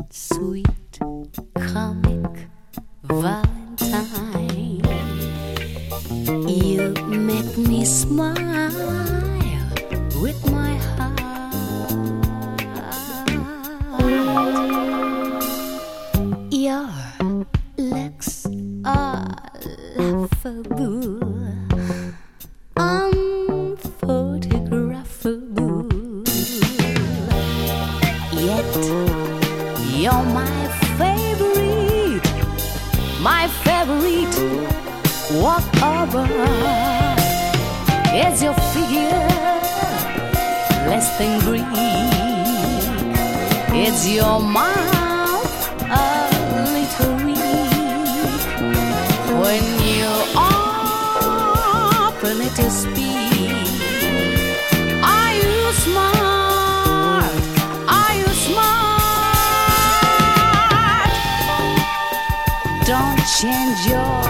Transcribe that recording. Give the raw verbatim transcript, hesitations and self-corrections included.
sweet comic Valentine. You make me smile with my heart. Your looks are laughable, unphotographable, yet you're my favorite, my favorite walkover. Is your figure less than Greek? Is your mouth a little weak? When you open it to speak, are you smart? Are you smart? Don't change your